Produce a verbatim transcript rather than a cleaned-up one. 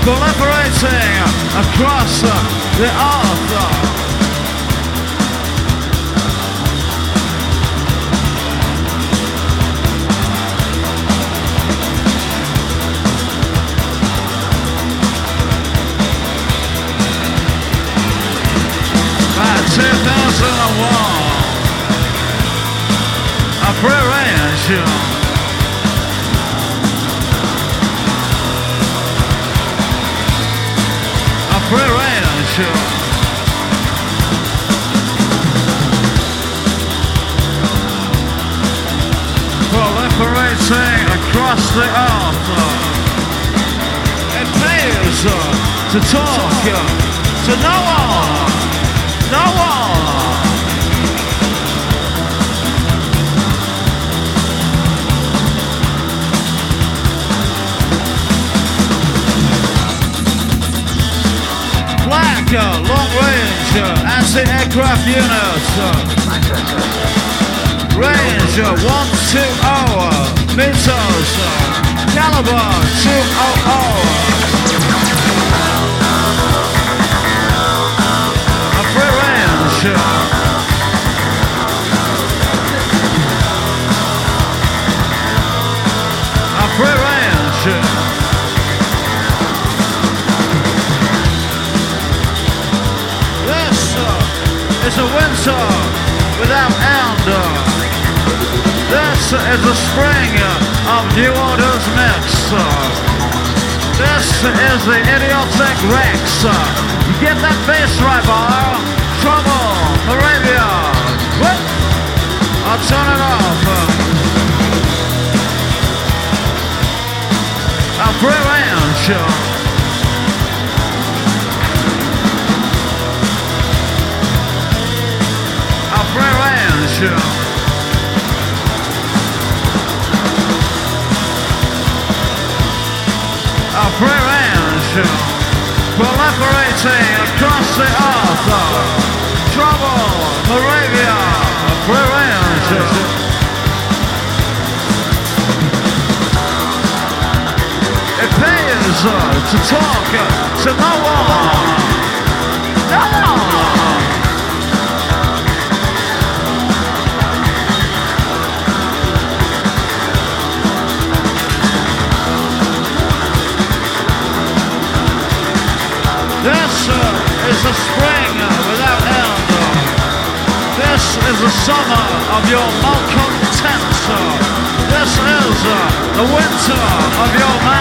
proliferating across the earth. two thousand one, a free-range, a free-range, proliferating across the earth. It pays to talk to no one. No one. Black, uh, long range, uh, anti-aircraft units. Uh, range uh, one two zero meters. Uh, caliber two hundred. A free range. This uh, is a winter without end. This is the spring of New Order's mix. This is the idiotic Rex. You get that bass right, bar? Trouble, Moravia. What? I'll turn it off. A free range. A free range. A free range. Proliferating across the earth. Trouble, Moravia, free range. It pays to talk to no one. No one. This uh, is the spring without end. This is the summer of your malcontent. This is uh, the winter of your